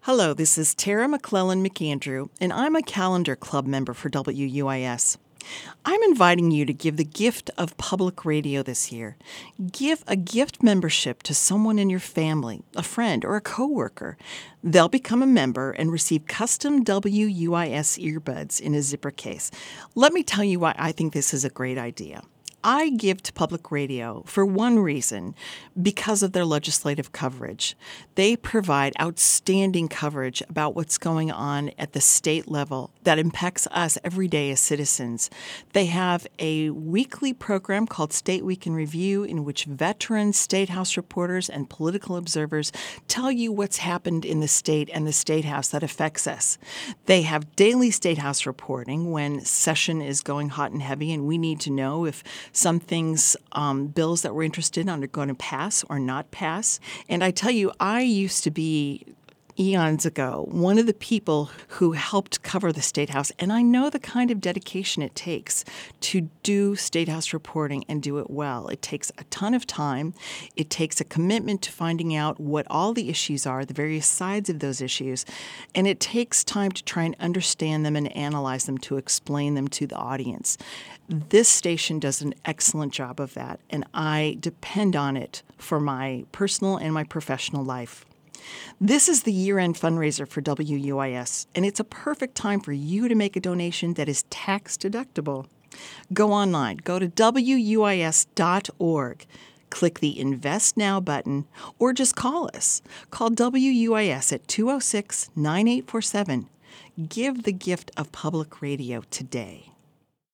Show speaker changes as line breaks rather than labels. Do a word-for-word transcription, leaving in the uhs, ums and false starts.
Hello, this is Tara McClellan McAndrew, and I'm a Calendar Club member for W U I S. I'm inviting you to give the gift of public radio this year. Give a gift membership to someone in your family, a friend, or a coworker. They'll become a member and receive custom W U I S earbuds in a zipper case. Let me tell you why I think this is a great idea. I give to public radio for one reason, because of their legislative coverage. They provide outstanding coverage about what's going on at the state level that impacts us every day as citizens. They have a weekly program called State Week in Review, in which veteran State House reporters and political observers tell you what's happened in the state and the State House that affects us. They have daily State House reporting when session is going hot and heavy and we need to know if some things, um, bills that we're interested in are going to pass or not pass. And I tell you, I used to be eons ago one of the people who helped cover the State House, and I know the kind of dedication it takes to do State House reporting and do it well. It takes a ton of time. It takes a commitment to finding out what all the issues are, the various sides of those issues, and it takes time to try and understand them and analyze them to explain them to the audience. This station does an excellent job of that, and I depend on it for my personal and my professional life. This is the year-end fundraiser for W U I S, and it's a perfect time for you to make a donation that is tax-deductible. Go online. Go to W U I S dot org. Click the Invest Now button, or just call us. Call W U I S at two oh six, nine eight four seven. Give the gift of public radio today.